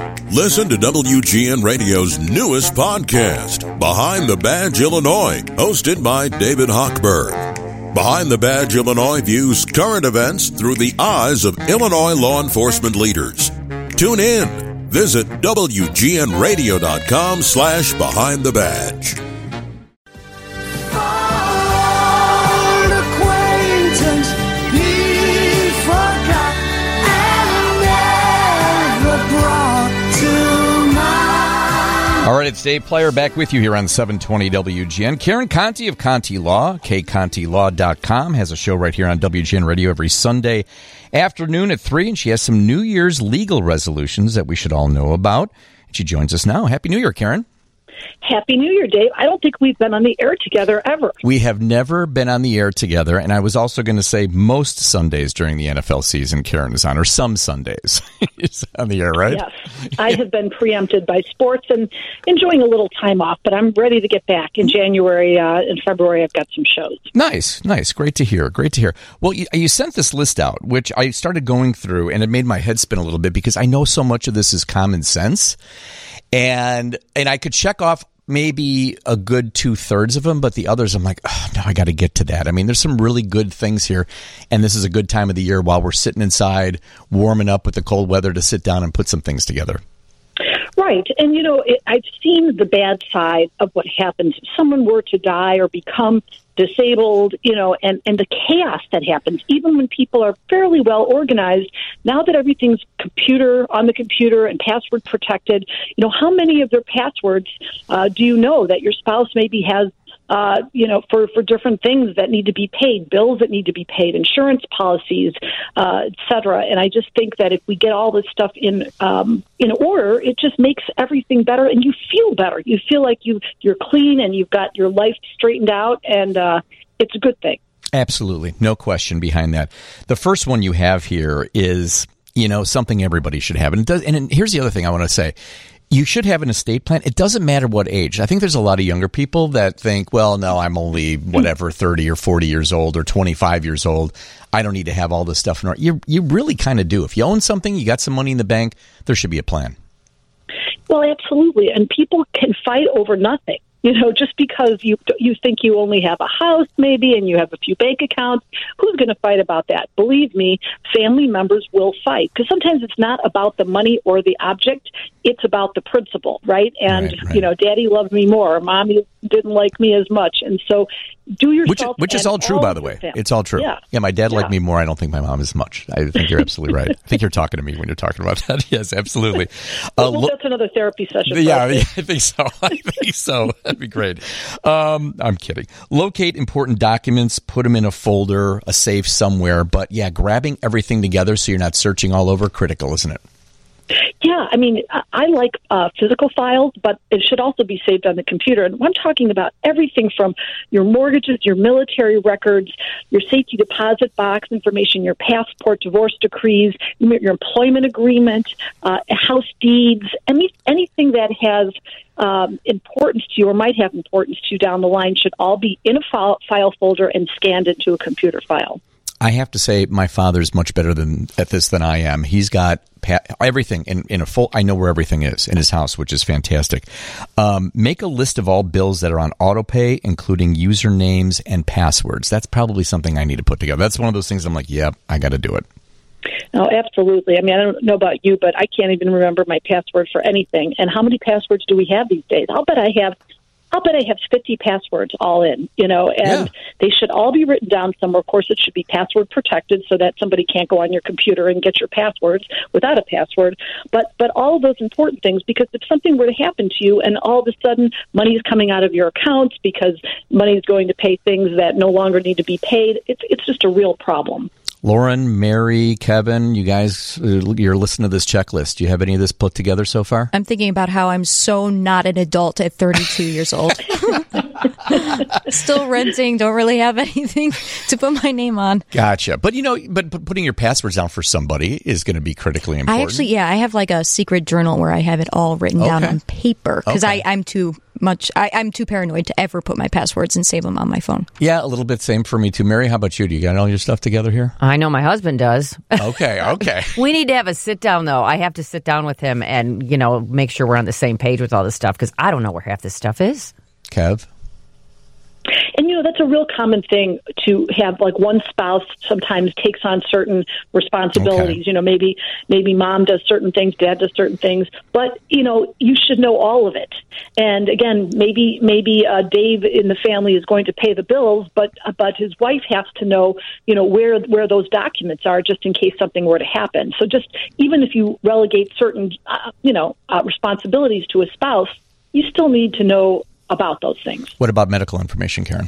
Listen to WGN Radio's newest podcast, Behind the Badge Illinois, hosted by David Hochberg. Behind the Badge Illinois views current events through the eyes of Illinois law enforcement leaders. Tune in. Visit WGNRadio.com/Behind the Badge. All right, it's Dave Plyer back with you here on 720 WGN. Karen Conti of Conti Law, kcontilaw.com, has a show right here on WGN Radio every Sunday afternoon at 3, and she has some New Year's legal resolutions that we should all know about. She joins us now. Happy New Year, Karen. Happy New Year, Dave. I don't think we've been on the air together ever. We have never been on the air together, and I was also going to say most Sundays during the NFL season, Karen is on, or some Sundays is on the air, right? Yes. I have been preempted by sports and enjoying a little time off, but I'm ready to get back. In January and February, I've got some shows. Nice. Great to hear. Well, you sent this list out, which I started going through, and it made my head spin a little bit because I know so much of this is common sense. And I could check off maybe a good 2/3 of them, but the others I'm like, oh, no, I got to get to that. I mean, there's some really good things here, and this is a good time of the year while we're sitting inside, warming up with the cold weather to sit down and put some things together. Right. And, I've seen the bad side of what happens if someone were to die or become disabled, and the chaos that happens, even when people are fairly well organized. Now that everything's on the computer and password protected, how many of their passwords do you know that your spouse maybe has, for different things that need to be paid, bills that need to be paid, insurance policies, et cetera. And I just think that if we get all this stuff in order, it just makes everything better, and you feel better. You feel like you're clean and you've got your life straightened out, and it's a good thing. Absolutely. No question behind that. The first one you have here is, something everybody should have. And it does. And here's the other thing I want to say. You should have an estate plan. It doesn't matter what age. I think there's a lot of younger people that think, well, no, I'm only 30 or 40 years old or 25 years old. I don't need to have all this stuff in order. You really kind of do. If you own something, you got some money in the bank, there should be a plan. Well, absolutely. And people can fight over nothing. Just because you think you only have a house maybe and you have a few bank accounts, who's going to fight about that? Believe me, family members will fight, because sometimes it's not about the money or the object. It's about the principle, right? And, right. Daddy loved me more. Mommy didn't like me as much. And so do yourself. Which is all true, by the way. It's all true. Yeah, my dad liked me more. I don't think my mom as much. I think you're absolutely right. I think you're talking to me when you're talking about that. Yes, absolutely. Well, that's another therapy session. Yeah, I think so. That'd be great. I'm kidding. Locate important documents, put them in a folder, a safe somewhere. But yeah, grabbing everything together so you're not searching all over, critical, isn't it? Yeah, I mean, I like physical files, but it should also be saved on the computer. And I'm talking about everything from your mortgages, your military records, your safety deposit box information, your passport, divorce decrees, your employment agreement, house deeds, anything that has importance to you or might have importance to you down the line should all be in a file folder and scanned into a computer file. I have to say my father's much better at this than I am. He's got everything in a full. I know where everything is in his house, which is fantastic. Make a list of all bills that are on autopay, including usernames and passwords. That's probably something I need to put together. That's one of those things I'm like, yep, I got to do it. No, absolutely. I mean, I don't know about you, but I can't even remember my password for anything. And how many passwords do we have these days? I'll bet I have 50 passwords all in, and they should all be written down somewhere. Of course, it should be password protected so that somebody can't go on your computer and get your passwords without a password. But all of those important things, because if something were to happen to you and all of a sudden money is coming out of your accounts because money is going to pay things that no longer need to be paid, it's just a real problem. Lauren, Mary, Kevin, you guys, you're listening to this checklist. Do you have any of this put together so far? I'm thinking about how I'm so not an adult at 32 years old. Still renting, don't really have anything to put my name on. Gotcha. But, but putting your passwords down for somebody is going to be critically important. I have like a secret journal where I have it all written down on paper because I'm too paranoid to ever put my passwords and save them on my phone. Yeah, a little bit same for me too. Mary, how about you? Do you got all your stuff together here? I know my husband does. Okay. We need to have a sit down though. I have to sit down with him and, make sure we're on the same page with all this stuff because I don't know where half this stuff is. Kev? And, that's a real common thing to have, like, one spouse sometimes takes on certain responsibilities. Okay. Maybe mom does certain things, dad does certain things. But, you should know all of it. And, again, maybe Dave in the family is going to pay the bills, but his wife has to know, where those documents are just in case something were to happen. So just even if you relegate certain, responsibilities to a spouse, you still need to know about those things. What about medical information, Karen?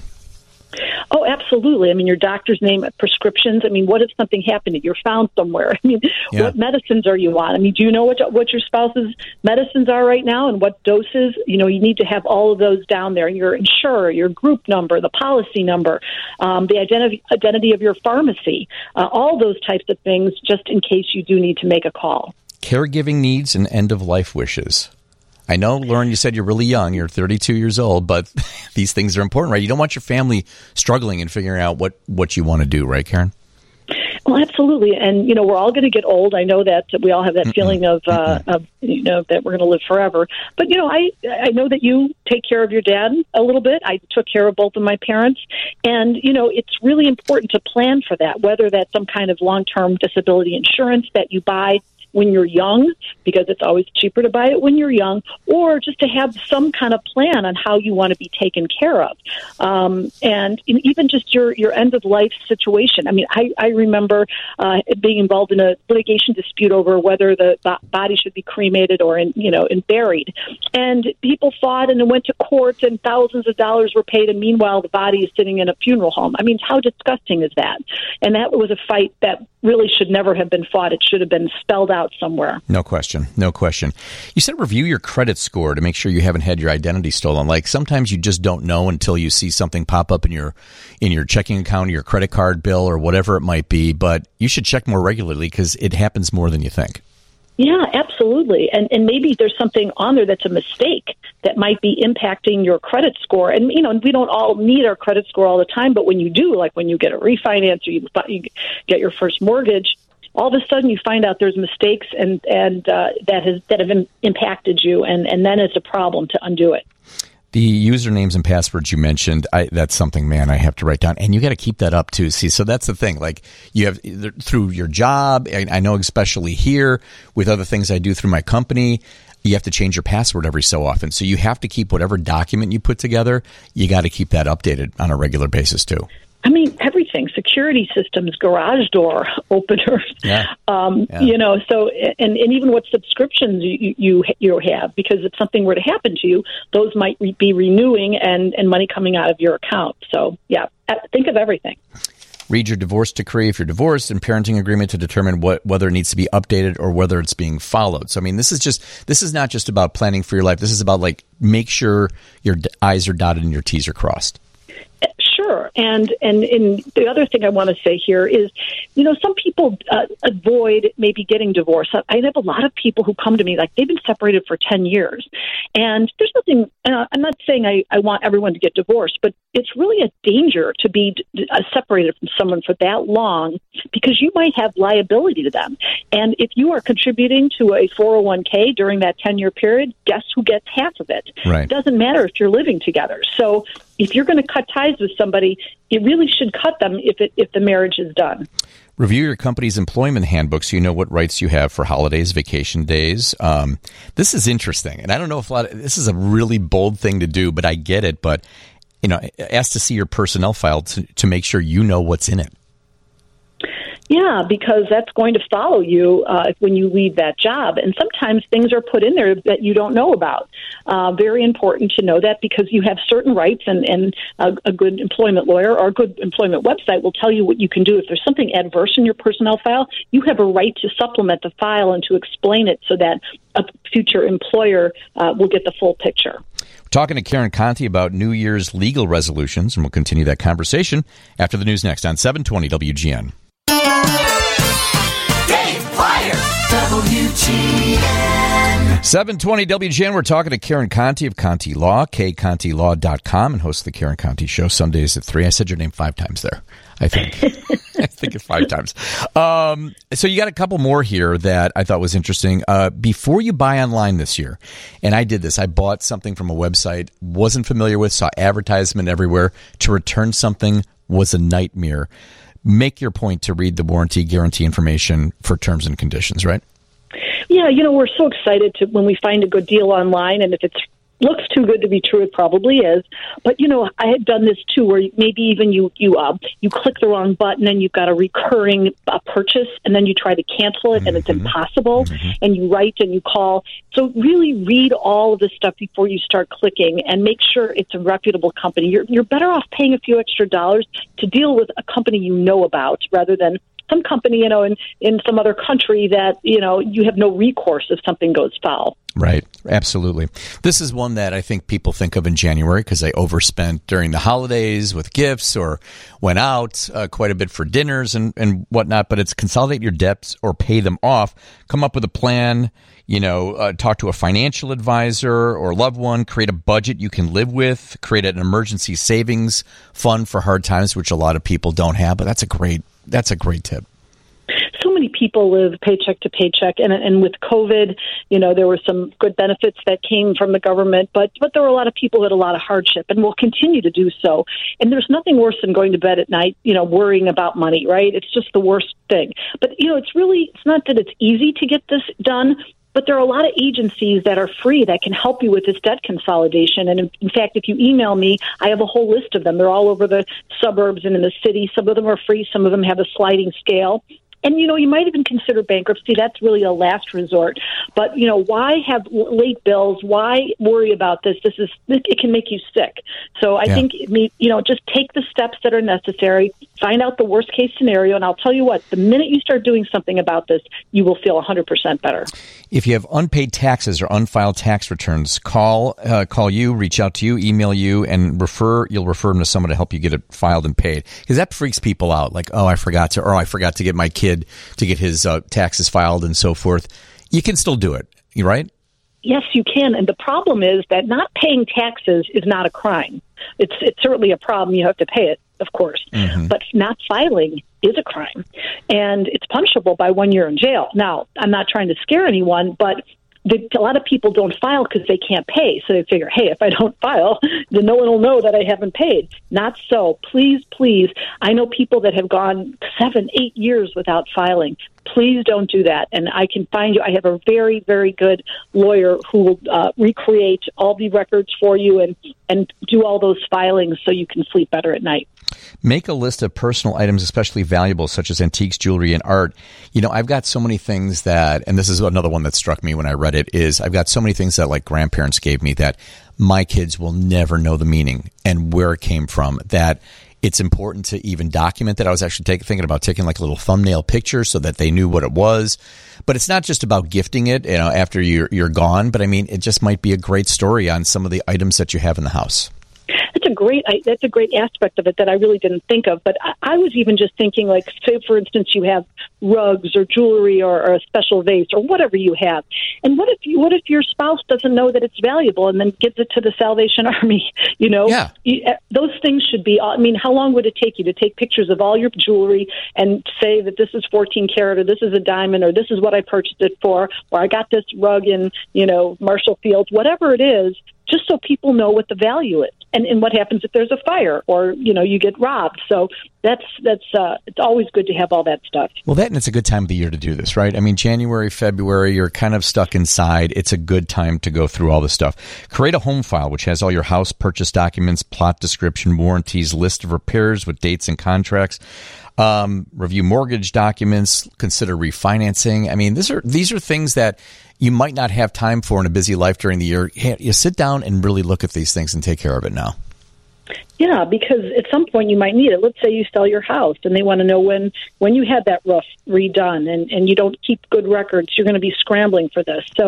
Oh, absolutely. Your doctor's name, prescriptions. What if something happened? You're found somewhere. What medicines are you on? Do you know what your spouse's medicines are right now and what doses? You need to have all of those down there. Your insurer, your group number, the policy number, the identity of your pharmacy, all those types of things, just in case you do need to make a call. Caregiving needs and end-of-life wishes. I know, Lauren, you said you're really young. You're 32 years old, but these things are important, right? You don't want your family struggling and figuring out what you want to do, right, Karen? Well, absolutely. And, we're all going to get old. I know that we all have that feeling of that we're going to live forever. But, I know that you take care of your dad a little bit. I took care of both of my parents. And, it's really important to plan for that, whether that's some kind of long-term disability insurance that you buy when you're young, because it's always cheaper to buy it when you're young, or just to have some kind of plan on how you want to be taken care of. And even just your end-of-life situation. I remember being involved in a litigation dispute over whether the body should be cremated or buried. And people fought and went to court, and thousands of dollars were paid, and meanwhile the body is sitting in a funeral home. How disgusting is that? And that was a fight that really should never have been fought. It should have been spelled out somewhere. No question. You said review your credit score to make sure you haven't had your identity stolen. Like sometimes you just don't know until you see something pop up in your checking account, or your credit card bill, or whatever it might be. But you should check more regularly because it happens more than you think. Yeah, absolutely. And maybe there's something on there that's a mistake that might be impacting your credit score. And, we don't all need our credit score all the time, but when you do, like when you get a refinance or you get your first mortgage, all of a sudden you find out there's mistakes and that have impacted you, and then it's a problem to undo it. The usernames and passwords you mentioned, that's something, man, I have to write down. And you got to keep that up, too. See, so that's the thing. Like, you have, through your job, I know especially here, with other things I do through my company, you have to change your password every so often. So you have to keep whatever document you put together, you got to keep that updated on a regular basis, too. Everything, security systems, garage door openers, so, and even what subscriptions you have, because if something were to happen to you, those might be renewing and money coming out of your account. So, think of everything. Read your divorce decree if you're divorced, and parenting agreement to determine whether it needs to be updated or whether it's being followed. So, this is not just about planning for your life. This is about, make sure your I's are dotted and your T's are crossed. Sure. And the other thing I want to say here is, some people avoid maybe getting divorced. I have a lot of people who come to me, they've been separated for 10 years. And there's nothing, I'm not saying I want everyone to get divorced, but it's really a danger to be separated from someone for that long, because you might have liability to them. And if you are contributing to a 401k during that 10-year period, guess who gets half of it? Right. It doesn't matter if you're living together. So if you're going to cut ties with somebody, you really should cut them if the marriage is done. Review your company's employment handbook so you know what rights you have for holidays, vacation days. This is interesting, and I don't know if this is a really bold thing to do, but I get it. But ask to see your personnel file to make sure you know what's in it. Yeah, because that's going to follow you when you leave that job. And sometimes things are put in there that you don't know about. Very important to know that, because you have certain rights, and a good employment lawyer or a good employment website will tell you what you can do. If there's something adverse in your personnel file, you have a right to supplement the file and to explain it so that a future employer will get the full picture. We're Talking to Karen Conti about New Year's legal resolutions, and we'll continue that conversation after the news next on 720 WGN. Dave Pryor, WGN. 720 WGN, we're talking to Karen Conti of Conti Law, kcontilaw.com, and host of the Karen Conti Show Sundays at 3. I said your name 5 times there, I think. I think it's 5 times. So you got a couple more here that I thought was interesting. Before you buy online this year, and I did this, I bought something from a website, wasn't familiar with, saw advertisement everywhere. To return something was a nightmare. Make your point to read the warranty guarantee information for terms and conditions, right? Yeah, we're so excited when we find a good deal online, and if it looks too good to be true, it probably is. But, I had done this too, where maybe even you click the wrong button and you've got a recurring purchase, and then you try to cancel it, and it's impossible, and you write and you call. So really read all of this stuff before you start clicking, and make sure it's a reputable company. You're better off paying a few extra dollars to deal with a company you know about, rather than some company, in some other country that, you have no recourse if something goes foul. Right. Absolutely. This is one that I think people think of in January because they overspent during the holidays with gifts or went out quite a bit for dinners and whatnot. But it's consolidate your debts or pay them off. Come up with a plan, talk to a financial advisor or loved one, create a budget you can live with, create an emergency savings fund for hard times, which a lot of people don't have. But that's a great tip. So many people live paycheck to paycheck, and with COVID, there were some good benefits that came from the government, but there were a lot of people who had a lot of hardship, and will continue to do so. And there's nothing worse than going to bed at night, worrying about money, right? It's just the worst thing. But it's not that it's easy to get this done, but there are a lot of agencies that are free that can help you with this debt consolidation. And in fact, if you email me, I have a whole list of them. They're all over the suburbs and in the city. Some of them are free. Some of them have a sliding scale. And, you might even consider bankruptcy. That's really a last resort. But, why have late bills? Why worry about this? It can make you sick. So I think, just take the steps that are necessary, find out the worst case scenario. And I'll tell you what, the minute you start doing something about this, you will feel 100% better. If you have unpaid taxes or unfiled tax returns, call you, reach out to you, email you, and you'll refer them to someone to help you get it filed and paid. Because that freaks people out. Like, I forgot to get my kid to get his taxes filed and so forth. You can still do it, right? Yes, you can. And the problem is that not paying taxes is not a crime. It's certainly a problem. You have to pay it, of course. But not filing is a crime. And it's punishable by 1 year in jail. Now, I'm not trying to scare anyone, but a lot of people don't file because they can't pay. So they figure, hey, if I don't file, then no one will know that I haven't paid. Not so. Please, please. I know people that have gone 7, 8 years without filing. Please don't do that. And I can find you. I have a very, very good lawyer who will recreate all the records for you and do all those filings so you can sleep better at night. Make a list of personal items, especially valuable, such as antiques, jewelry, and art. I've got so many things that, and this is another one that struck me when I read it, is I've got so many things that like grandparents gave me that my kids will never know the meaning and where it came from, that it's important to even document that. I was actually thinking about taking like a little thumbnail picture so that they knew what it was. But it's not just about gifting it, after you're gone. But I mean, it just might be a great story on some of the items that you have in the house. That's a great aspect of it that I really didn't think of. But I was even just thinking, like, say, for instance, you have rugs or jewelry or a special vase or whatever you have. And what if your spouse doesn't know that it's valuable and then gives it to the Salvation Army? Yeah. Those things should be, how long would it take you to take pictures of all your jewelry and say that this is 14 karat or this is a diamond or this is what I purchased it for, or I got this rug in, Marshall Fields, whatever it is, just so people know what the value is and what happens if there's a fire or, you get robbed. So that's it's always good to have all that stuff. Well, and it's a good time of the year to do this, right? I mean, January, February, you're kind of stuck inside. It's a good time to go through all this stuff. Create a home file, which has all your house purchase documents, plot description, warranties, list of repairs with dates and contracts. Review mortgage documents, consider refinancing. I mean, these are things that you might not have time for in a busy life during the year. You sit down and really look at these things and take care of it now. Yeah, because at some point you might need it. Let's say you sell your house and they want to know when you had that roof redone and you don't keep good records, you're going to be scrambling for this. So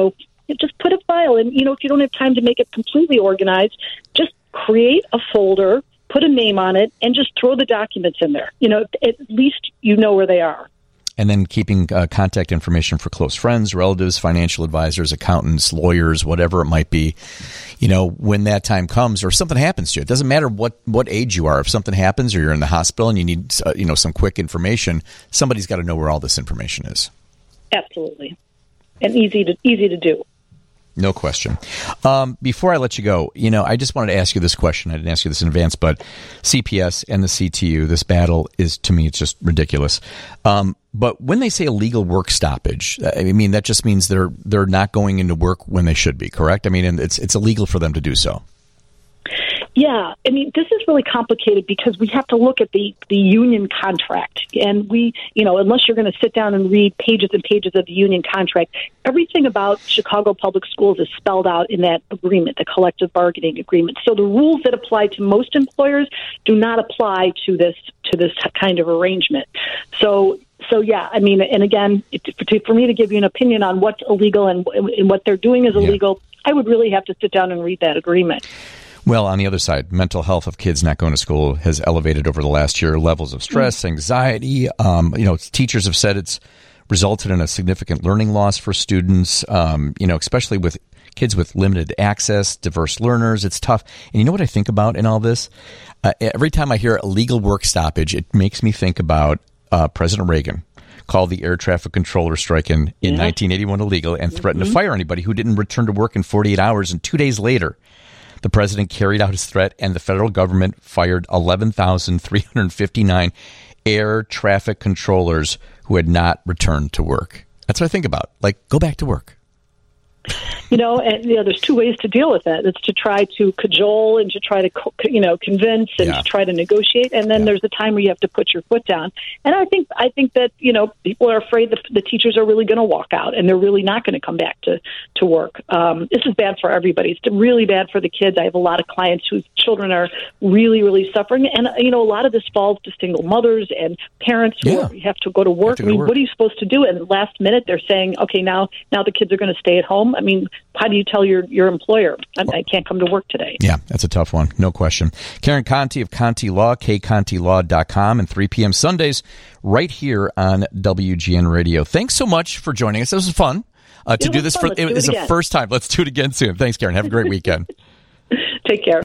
just put a file. And, if you don't have time to make it completely organized, just create a folder, put a name on it, and just throw the documents in there. At least you know where they are. And then keeping contact information for close friends, relatives, financial advisors, accountants, lawyers, whatever it might be. When that time comes or something happens to you, it doesn't matter what age you are. If something happens or you're in the hospital and you need some quick information, somebody's got to know where all this information is. Absolutely. And easy to do. No question. Before I let you go, I just wanted to ask you this question. I didn't ask you this in advance, but CPS and the CTU, this battle is, to me, it's just ridiculous. But when they say illegal work stoppage, I mean, that just means they're not going into work when they should be, correct? I mean, and it's illegal for them to do so. Yeah, I mean, this is really complicated because we have to look at the union contract. And unless you're going to sit down and read pages and pages of the union contract, everything about Chicago Public Schools is spelled out in that agreement, the collective bargaining agreement. So the rules that apply to most employers do not apply to this kind of arrangement. So yeah, I mean, and again, for me to give you an opinion on what's illegal and what they're doing is illegal, I would really have to sit down and read that agreement. Well, on the other side, mental health of kids not going to school has elevated over the last year. Levels of stress, anxiety. Teachers have said it's resulted in a significant learning loss for students. Especially with kids with limited access, diverse learners. It's tough. And you know what I think about in all this? Every time I hear illegal work stoppage, it makes me think about President Reagan called the air traffic controller strike in 1981 illegal and threatened to fire anybody who didn't return to work in 48 hours. And 2 days later, the president carried out his threat, and the federal government fired 11,359 air traffic controllers who had not returned to work. That's what I think about. Like, go back to work. There's two ways to deal with that. It's to try to cajole and to try to, convince and to try to negotiate. And then there's a time where you have to put your foot down. And I think that, people are afraid that the teachers are really going to walk out and they're really not going to come back to work. This is bad for everybody. It's really bad for the kids. I have a lot of clients whose children are really, really suffering. And, a lot of this falls to single mothers and parents who have to go to work. What are you supposed to do? And last minute they're saying, okay, now the kids are going to stay at home. I mean, how do you tell your employer, I can't come to work today? Yeah, that's a tough one. No question. Karen Conti of Conti Law, kcontilaw.com, and 3 p.m. Sundays right here on WGN Radio. Thanks so much for joining us. This was fun to do this. It was the first time. Let's do it again soon. Thanks, Karen. Have a great weekend. Take care.